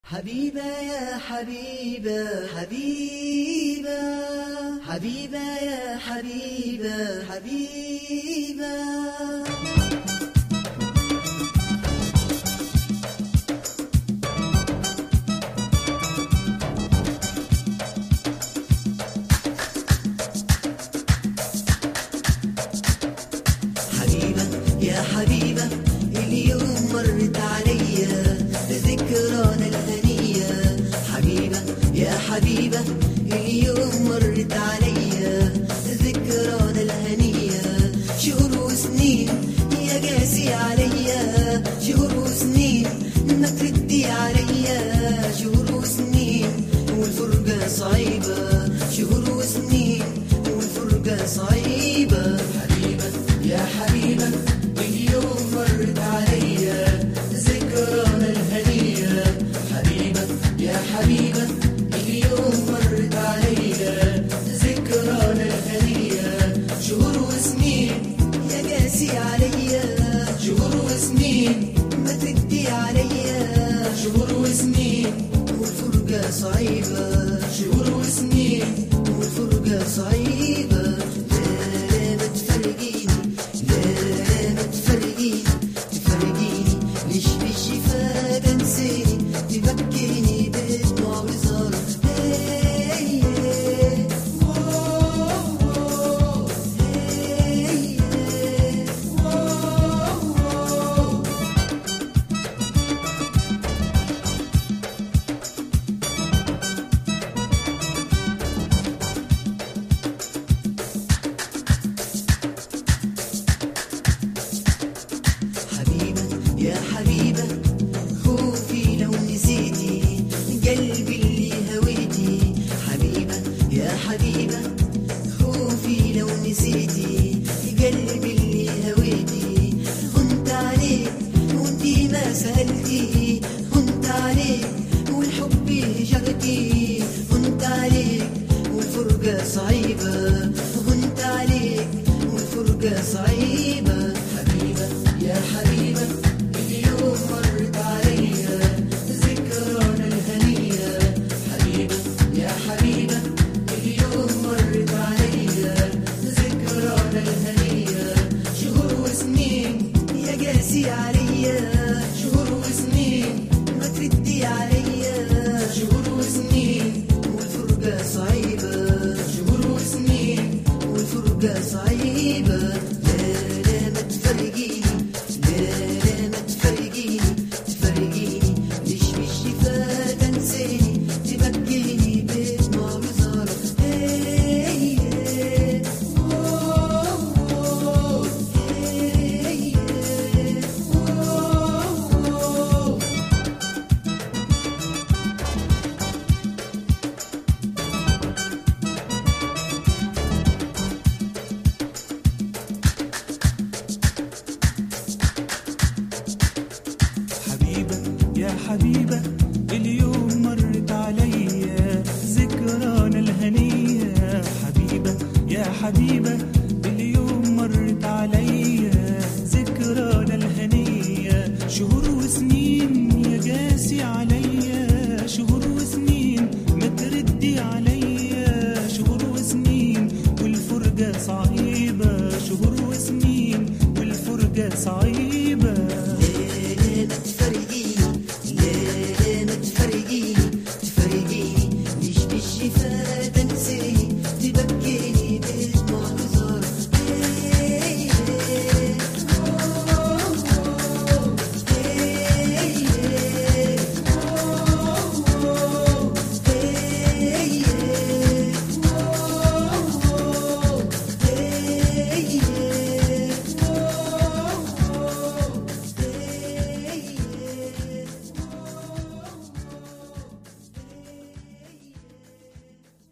حبيبة يا حبيبة حبيبة حبيبة يا حبيبة حبيبة يا حبيبة اليوم مرت عليا ذكرانا الهنية. حبيبة يا حبيبة اليوم مرت عليا ذكرانا الهنية. شهور وسنين يا قاسي عليا، شهور وسنين ما تردي عليا، شهور وسنين والفرقة صعيبة، شهور وسنين والفرقة صعيبة. حبيبة يا حبيبة اليوم مرت عليا ذكرانا الهنية. حبيبة يا حبيبة اليوم مرت عليا ذكرانا الهنية. شهور وسنين يا قاسي عليا، شهور وسنين ما تردي عليا، شهور وسنين والفرقة صعيبة، شهور وسنين والفرقة صعيبة. يا حبيبة خوفي لو نسيتي قلبي اللي هويتي. حبيبة يا حبيبة خوفي لو نسيتي قلبي اللي هويتي. هنت عليك وانتي ما سألتي، هنت عليك والحب هجرتي، هنت عليك والفرقة صعيبة، هنت عليك والفرقة صعيبة. حبيبة يا حبيبة اليوم مرت عليا ذكرانا الهنية. حبيبة يا حبيبة اليوم مرت عليا ذكرانا الهنية. شهور وسنين يا قاسي عليا، شهور وسنين ما تردي عليا، شهور وسنين والفرقة صعيبة، شهور وسنين والفرقة صعيبة. لا ما تفرقيني، لا ما تفرقيني، تفرقيني ليش مش فات انساني، تبكيني بدموع وزارة. يا حبيبة اليوم مرت عليا ذكرانا الهنية. حبيبة يا حبيبة